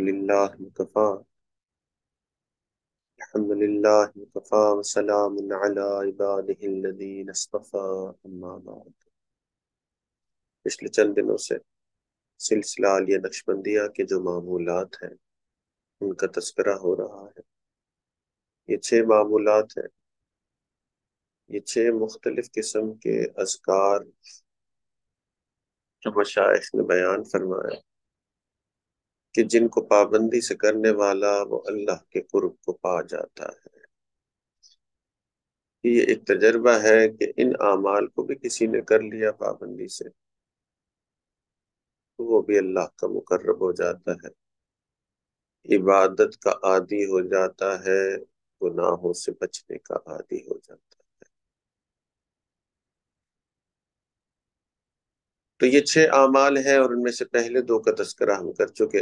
للہ وکفا الحمد للہ وکفا وسلام علی عبادہ الذین اصطفی اما بعد۔ پچھلے چند دنوں سے سلسلہ عالیہ نقشبندیہ کے جو معمولات ہیں ان کا تذکرہ ہو رہا ہے۔ یہ 6 معمولات ہیں، یہ 6 مختلف قسم کے اذکار جو مشائخ نے بیان فرمایا کہ جن کو پابندی سے کرنے والا وہ اللہ کے قرب کو پا جاتا ہے۔ یہ ایک تجربہ ہے کہ ان اعمال کو بھی کسی نے کر لیا پابندی سے تو وہ بھی اللہ کا مقرب ہو جاتا ہے، عبادت کا عادی ہو جاتا ہے، گناہوں سے بچنے کا عادی ہو جاتا ہے۔ تو یہ 6 اعمال ہیں اور ان میں سے پہلے 2 کا تذکرہ ہم کر چکے،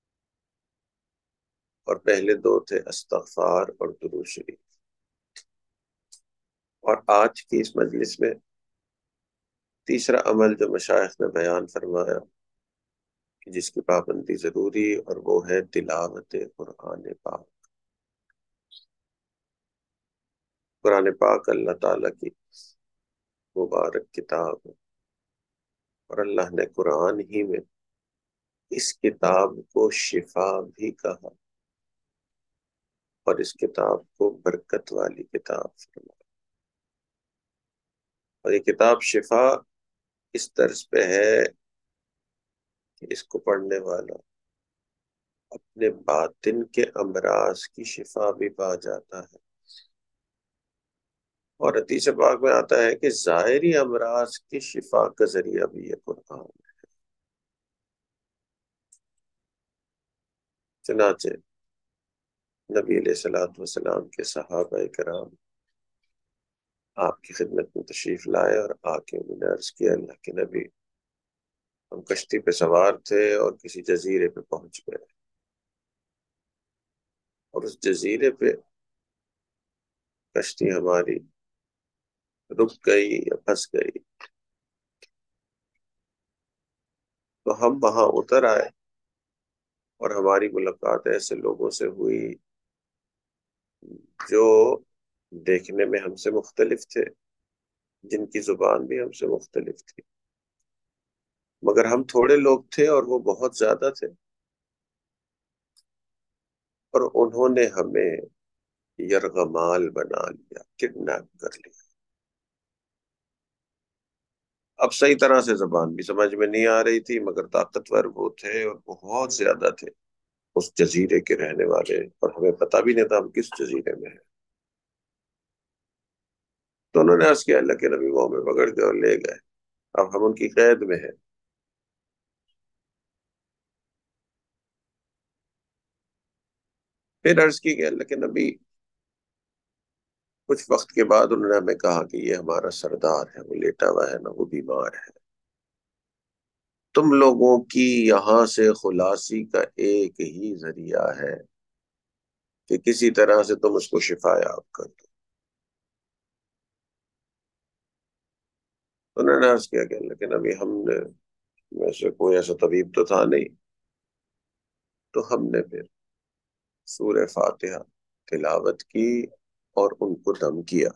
اور پہلے 2 تھے استغفار اور درود شریف۔ اور آج کی اس مجلس میں تیسرا عمل جو مشائخ نے بیان فرمایا کہ جس کی پابندی ضروری، اور وہ ہے تلاوت قرآن پاک۔ قرآن پاک اللہ تعالیٰ کی مبارک کتاب ہے، اور اللہ نے قرآن ہی میں اس کتاب کو شفا بھی کہا، اور اس کتاب کو برکت والی کتاب فرمایا۔ اور یہ کتاب شفا اس طرز پہ ہے کہ اس کو پڑھنے والا اپنے باطن کے امراض کی شفا بھی پا جاتا ہے، اور حدیث پاک میں آتا ہے کہ ظاہری امراض کی شفا کا ذریعہ بھی یہ قرآن ہے۔ چنانچہ نبی علیہ الصلوۃ والسلام کے صحابہ کرام آپ کی خدمت میں تشریف لائے اور آ کے انہوں نے عرض کیا، اللہ کے نبی، ہم کشتی پہ سوار تھے اور کسی جزیرے پہ پہنچ گئے، اور اس جزیرے پہ کشتی ہماری رک گئی یا پھنس گئی، تو ہم وہاں اتر آئے اور ہماری ملاقات ایسے لوگوں سے ہوئی جو دیکھنے میں ہم سے مختلف تھے، جن کی زبان بھی ہم سے مختلف تھی، مگر ہم تھوڑے لوگ تھے اور وہ بہت زیادہ تھے، اور انہوں نے ہمیں یرغمال بنا لیا، کڈنیپ کر لیا۔ اب صحیح طرح سے زبان بھی سمجھ میں نہیں آ رہی تھی، مگر طاقتور وہ تھے اور بہت زیادہ تھے اس جزیرے کے رہنے والے، اور ہمیں پتہ بھی نہیں تھا ہم کس جزیرے میں ہیں۔ تو انہوں نے عرض کیا، اللہ کے نبی، وہ ہمیں پکڑ کے اور لے گئے، اب ہم ان کی قید میں ہیں۔ پھر عرض کی کہ اللہ کے نبی، کچھ وقت کے بعد انہوں نے ہمیں کہا کہ یہ ہمارا سردار ہے، وہ لیٹا ہوا ہے نا، وہ بیمار ہے، تم لوگوں کی یہاں سے خلاصی کا ایک ہی ذریعہ ہے کہ کسی طرح سے تم اس کو شفا یاب کر دو۔ انہوں نے عرض کیا کہ اللہ کے نبی، ہم نے میں سے کوئی ایسا طبیب تو تھا نہیں، تو ہم نے پھر سورہ فاتحہ تلاوت کی اور ان کو دم کیا،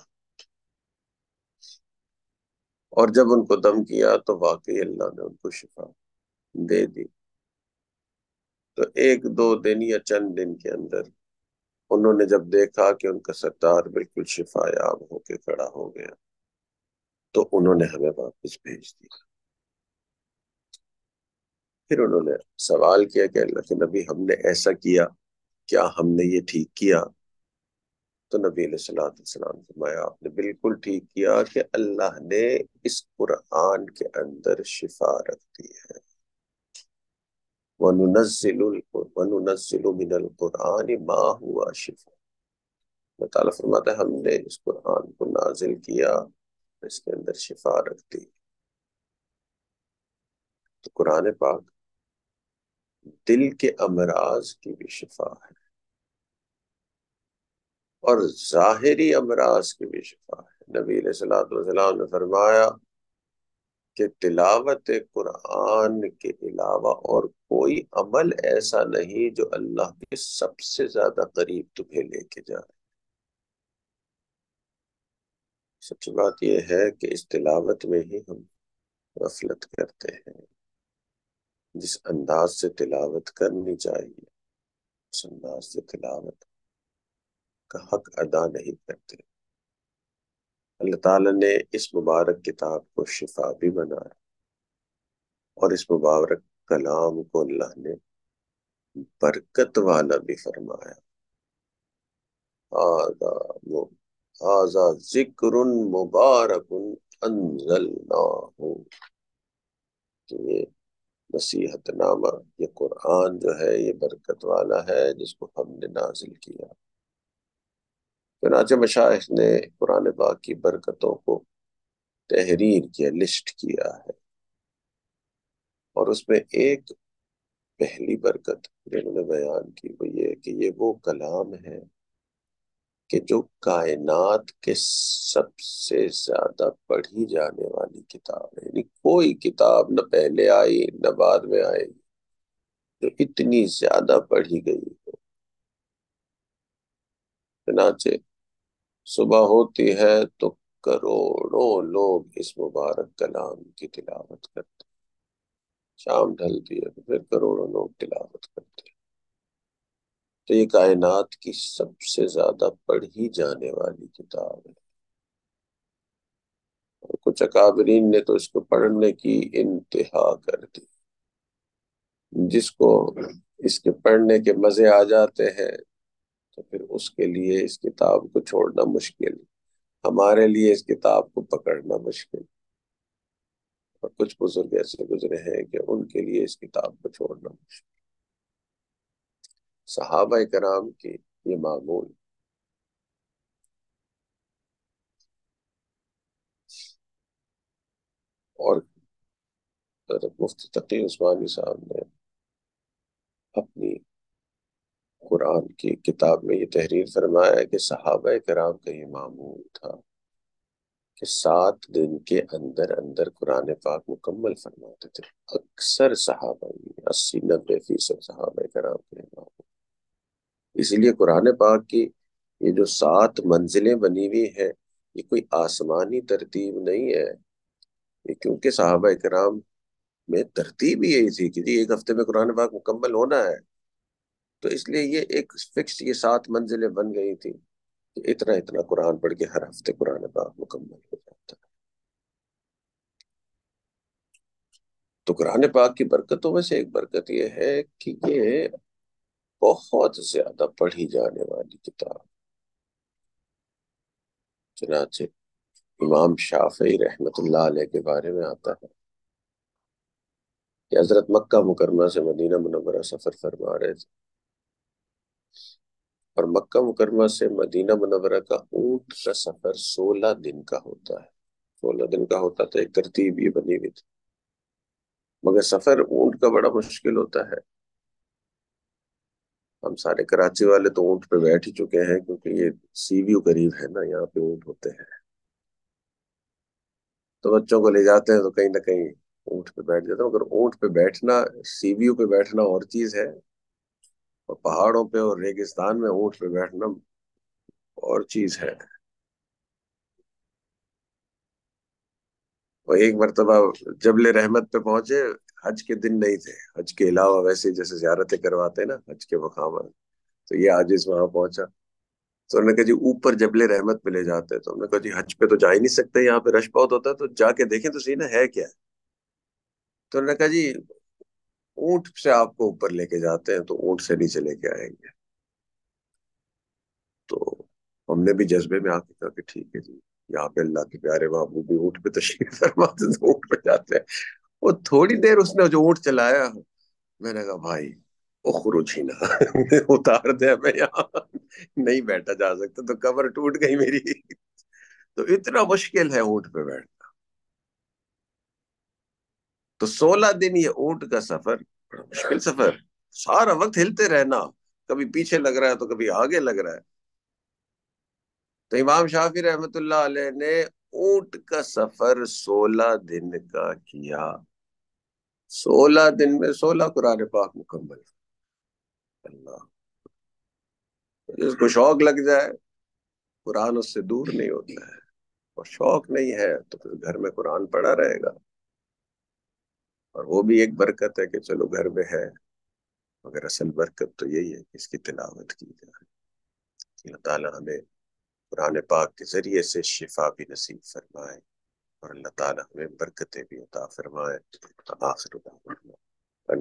اور جب ان کو دم کیا تو واقعی اللہ نے ان کو شفا دے دی۔ تو 1-2 دن یا چند دن کے اندر انہوں نے جب دیکھا کہ ان کا سردار بالکل شفا یاب ہو کے کھڑا ہو گیا تو انہوں نے ہمیں واپس بھیج دیا۔ پھر انہوں نے سوال کیا کہ اللہ کے نبی، ہم نے ایسا کیا، کیا ہم نے یہ ٹھیک کیا؟ تو نبی علیہ الصلوۃ والسلام نے فرمایا، آپ نے بالکل ٹھیک کیا کہ اللہ نے اس قرآن کے اندر شفا رکھ دی ہے۔ وَنُنَزِّلُ مِنَ الْقُرْآنِ مَا هُوَ شِفَاءٌ۔ اللہ تعالیٰ فرماتا ہے، ہم نے اس قرآن کو نازل کیا، اس کے اندر شفا رکھ دی۔ تو قرآن پاک دل کے امراض کی بھی شفا ہے، اور ظاہری امراض کی بھی شفا ہے۔ نبی علیہ الصلوۃ والسلام نے فرمایا کہ تلاوت قرآن کے علاوہ اور کوئی عمل ایسا نہیں جو اللہ کے سب سے زیادہ قریب تمہیں لے کے جائے۔ سچ بات یہ ہے کہ اس تلاوت میں ہی ہم غفلت کرتے ہیں۔ جس انداز سے تلاوت کرنی چاہیے اس انداز سے تلاوت کا حق ادا نہیں کرتے۔ اللہ تعالیٰ نے اس مبارک کتاب کو شفا بھی بنایا، اور اس مبارک کلام کو اللہ نے برکت والا بھی فرمایا۔ هذا ذکر مبارک انزلناہ، کہ یہ نصیحت نامہ، یہ قرآن جو ہے یہ برکت والا ہے جس کو ہم نے نازل کیا۔ چنانچہ مشائخ نے قرآن پاک کی برکتوں کو تحریر کیا، لسٹ کیا ہے، اور اس میں ایک پہلی برکت جنہوں نے بیان کی وہ یہ کہ یہ وہ کلام ہے کہ جو کائنات کے سب سے زیادہ پڑھی جانے والی کتاب ہے۔ یعنی کوئی کتاب نہ پہلے آئی نہ بعد میں آئی جو اتنی زیادہ پڑھی گئی ہو۔ چنانچہ صبح ہوتی ہے تو کروڑوں لوگ اس مبارک کلام کی تلاوت کرتے ہیں، شام ڈھلتی ہے تو پھر کروڑوں لوگ تلاوت کرتے ہیں۔ تو یہ کائنات کی سب سے زیادہ پڑھی جانے والی کتاب ہے، اور کچھ اکابرین نے تو اس کو پڑھنے کی انتہا کر دی۔ جس کو اس کے پڑھنے کے مزے آ جاتے ہیں تو پھر اس کے لیے اس کتاب کو چھوڑنا مشکل، ہمارے لیے اس کتاب کو پکڑنا مشکل۔ اور کچھ بزرگ ایسے گزرے ہیں کہ ان کے لیے اس کتاب کو چھوڑنا مشکل۔ صحابہ کرام کی یہ معمول۔ اور حضرت مفتی تقی عثمانی صاحب نے اپنی قرآن کی کتاب میں یہ تحریر فرمایا ہے کہ صحابہ کرام کا یہ معمول تھا کہ 7 دن کے اندر اندر قرآن پاک مکمل فرماتے تھے۔ اکثر صحابہ، 80-90% صحابہ کرام کے معمول۔ اسی لیے قرآن پاک کی یہ جو 7 منزلیں بنی ہوئی ہیں یہ کوئی آسمانی ترتیب نہیں ہے، یہ کیونکہ صحابہ کرام میں ترتیب ہی یہی تھی کہ جی ایک ہفتے میں قرآن پاک مکمل ہونا ہے، تو اس لیے یہ ایک فکس یہ 7 منزلیں بن گئی تھی کہ اتنا اتنا قرآن پڑھ کے ہر ہفتے قرآن پاک مکمل ہو جاتا ہے۔ تو قرآن پاک کی برکتوں میں سے ایک برکت یہ ہے کہ یہ بہت زیادہ پڑھی جانے والی کتاب۔ چنانچہ امام شافعی رحمۃ اللہ علیہ کے بارے میں آتا ہے کہ حضرت مکہ مکرمہ سے مدینہ منورہ سفر فرما رہے تھے، اور مکہ مکرمہ سے مدینہ منورہ کا اونٹ کا سفر 16 دن کا ہوتا ہے۔ 16 دن کا ہوتا تھا، ایک ترتیب یہ بنی ہوئی تھی، مگر سفر اونٹ کا بڑا مشکل ہوتا ہے۔ ہم سارے کراچی والے تو اونٹ پہ بیٹھ ہی چکے ہیں کیونکہ یہ سی ویو قریب ہے نا، یہاں پہ اونٹ ہوتے ہیں، تو بچوں کو لے جاتے ہیں تو کہیں نہ کہیں اونٹ پہ بیٹھ جاتا ہوں۔ مگر اونٹ پہ بیٹھنا، سی ویو پہ بیٹھنا اور چیز ہے، اور پہاڑوں پہ اور ریگستان میں اونٹ پہ بیٹھنا اور چیز ہے۔ وہ ایک مرتبہ جبل رحمت پہ پہنچے، حج کے دن نہیں تھے، حج کے علاوہ ویسے جیسے زیارتیں کرواتے ہیں نا حج کے مقامات، تو یہ عاجز وہاں پہنچا، تو انہوں نے کہا جی اوپر جبل رحمت پہ لے جاتے ہیں، تو ہم نے کہا جی حج پہ تو جا ہی نہیں سکتے، یہاں پہ رش بہت ہوتا ہے، تو جا کے دیکھیں تو صحیح نا ہے کیا ہے۔ تو انہوں نے کہا جی اونٹ سے آپ کو اوپر لے کے جاتے ہیں تو اونٹ سے نیچے لے کے آئیں گے۔ تو ہم نے بھی جذبے میں آ کے کہا کہ ٹھیک ہے جی، یہاں پہ اللہ کے پیارے محبوب بھی اونٹ پہ تشریف فرماتے تو اونٹ پہ جاتے ہیں۔ وہ تھوڑی دیر اس نے جو اونٹ چلایا، میں نے کہا بھائی اخرج ہی نہ اتار دے، میں یہاں نہیں بیٹھا جا سکتا، تو کمر ٹوٹ گئی میری۔ تو اتنا مشکل ہے اونٹ پہ بیٹھنا۔ تو 16 دن یہ اونٹ کا سفر بڑا مشکل سفر، سارا وقت ہلتے رہنا، کبھی پیچھے لگ رہا ہے تو کبھی آگے لگ رہا ہے۔ تو امام شافعی رحمۃ اللہ علیہ نے اونٹ کا سفر 16 دن کا کیا، 16 دن میں 16 قرآن پاک مکمل۔ اللہ، جس کو شوق لگ جائے قرآن اس سے دور نہیں ہوتا ہے، اور شوق نہیں ہے تو پھر گھر میں قرآن پڑھا رہے گا، اور وہ بھی ایک برکت ہے کہ چلو گھر میں ہے، مگر اصل برکت تو یہی ہے کہ اس کی تلاوت کی جائے۔ اللہ تعالیٰ ہمیں قرآن پاک کے ذریعے سے شفا بھی نصیب فرمائے، اور اللہ تعالیٰ ہمیں برکتیں بھی عطا فرمائے۔ آخر دعوانا ان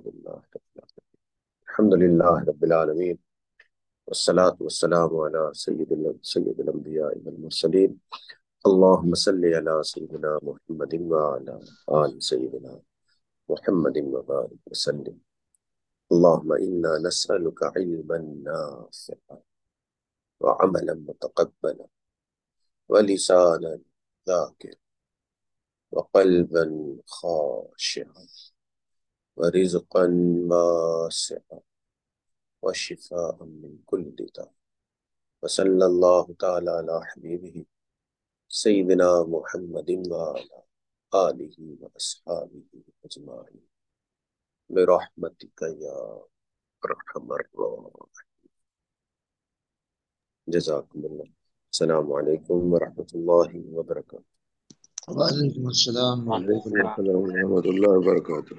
الحمد للہ رب العالمین، والصلاة والسلام على سید الانبیاء والمرسلین، اللهم صل على سيدنا محمد وعلى آل سيدنا محمد وبارك وسلم۔ اللهم إنا نسألك علما نافعا وعملا متقبلا ولسانا ذاكرا وقلبا خاشعا ورزقا واسعا وشفاء من كل داء، وصلى الله تعالى على حبيبه سيدنا محمد وعلى آله وأصحابه أجمعين برحمتك يا أرحم الراحمين۔ جزاكم الله، السلام عليكم ورحمة الله وبركاته۔ وعلیکم السلام ورحمۃ وعلیکم اللہ۔ السلام ورحمۃ اللہ وبرکاتہ۔